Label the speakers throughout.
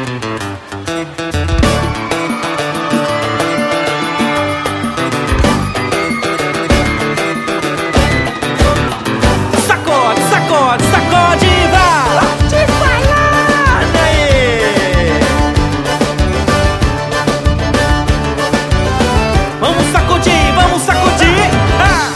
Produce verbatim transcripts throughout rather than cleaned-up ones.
Speaker 1: Sacode, sacode, sacode e vai! Pode falar! Aí! Vamos sacudir, vamos sacudir! Ah!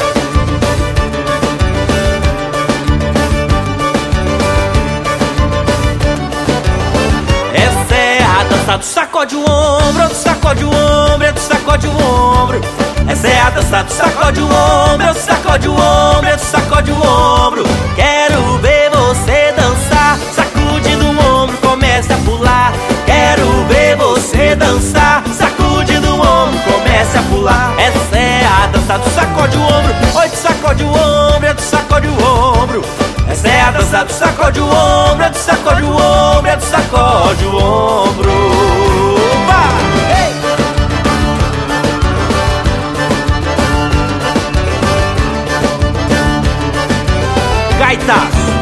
Speaker 1: Essa é a dança do sacode o ombro, outro sacode o ombro, outro sacode o ombro. Essa é a dança do sacode o ombro, outro sacode o ombro, outro sacode o ombro. Quero ver você dançar, sacudindo o ombro, comece a pular. Quero ver você dançar, sacudindo o ombro, comece a pular. Essa é a dança do sacode o ombro, outro sacode o ombro, outro sacode o ombro. Essa é a dança do sacode o ombro, outro sacode o ombro, outro sacode o ombro. Vai! Ei! Gaitaço.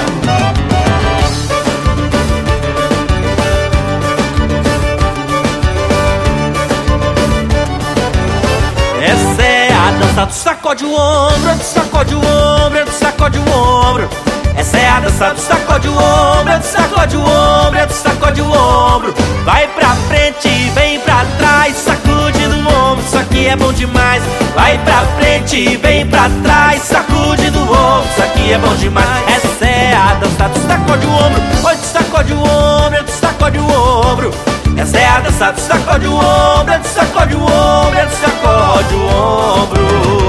Speaker 1: Essa é a dança do sacode o ombro, outro sacode o ombro, outro sacode o ombro. Essa é a dança do sacode o ombro, outro sacode o ombro, outro sacode o ombro. Vai pra frente, vem pra trás, sacude do ombro, isso aqui é bom demais. Vai pra frente, vem pra trás, sacude do ombro, isso aqui é bom demais. Essa é a dança do sacode o ombro, outro sacode o ombro, outro sacode o ombro. Essa é a dança do sacode o ombro, outro sacode o ombro, outro sacode o ombro.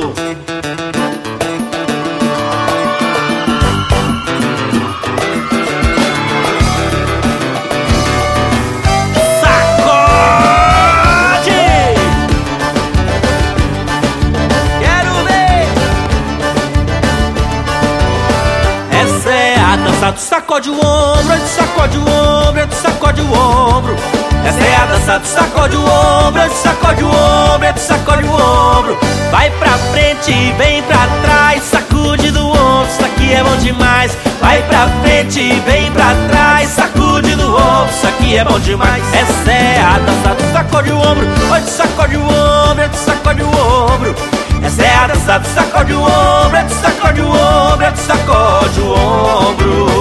Speaker 1: Do sacode o ombro, outro sacode o ombro, outro sacode o ombro. Essa é a dança do sacode o ombro, outro sacode o ombro, outro sacode o ombro. Vai pra frente, vem pra trás, sacude do ombro, isso aqui é bom demais. Vai pra frente, vem pra trás, sacude do ombro, isso aqui é bom demais. Essa é a dança do sacode o ombro, outro sacode o ombro, outro sacode o ombro. Essa é a dança do sacode o ombro, outro sacode o ombro, outro sacode o ombro.